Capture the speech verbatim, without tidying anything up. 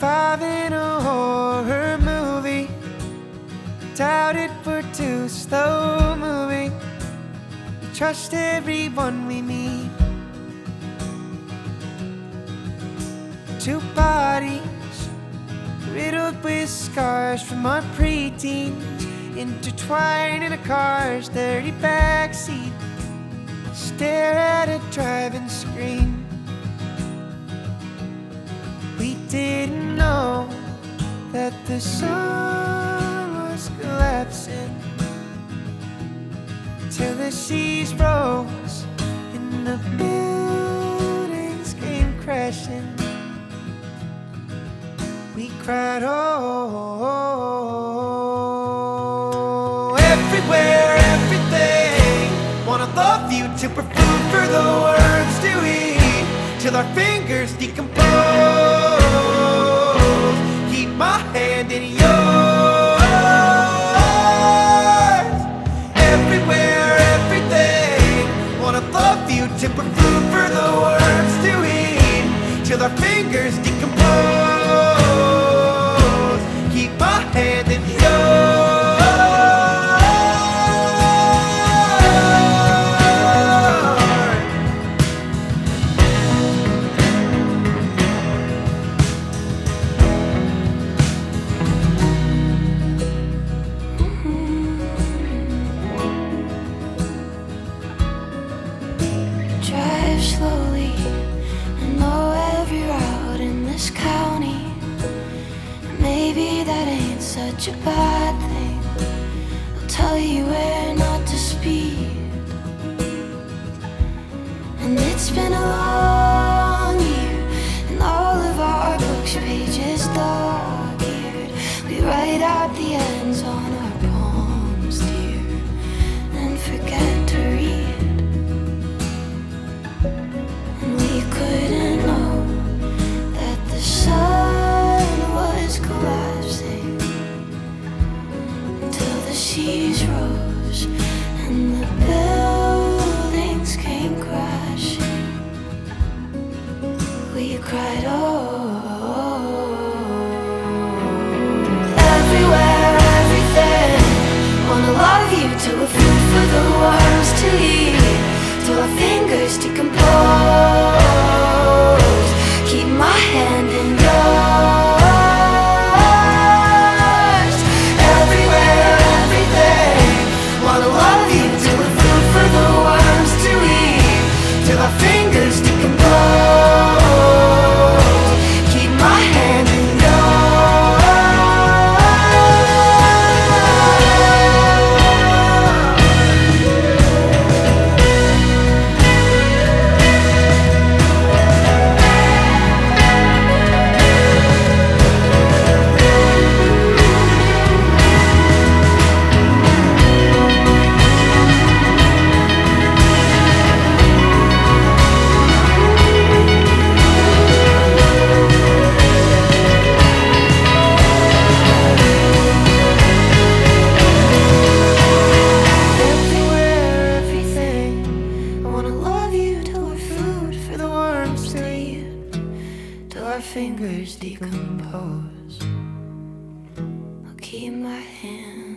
Driving a horror movie, doubt it we're too slow moving. We trust everyone we meet. Two bodies riddled with scars from our preteens, intertwined in a car's dirty backseat. Stare at a driving screen. We didn't know that the sun was collapsing till the seas rose and the buildings came crashing. We cried, oh, everywhere, everything. Wanna love you to put food for the worms to eat till our fingers decompose. Keep my hand in yours. Everywhere, everything. Wanna love you to put food for the worms to eat till our fingers decompose. Keep my hand in yours. Drive slowly, I know every route in this county. Maybe that ain't such a bad thing. I'll tell you where not to speed. And it's been a long year, and all of our books pages dog-eared. We write out the ends on our palms, dear, and forget to read. Couldn't know that the sun was collapsing until the seas rose and the buildings came crashing. We cried, oh, everywhere, everything. Wanna love you till we're food for the worms to eat, till our fingers decompose. Keep my hand in yours. Everywhere, everything. Wanna love you till we're food for the worms to eat, till our fingers decompose. Keep my hand in our fingers decompose. I'll keep my hand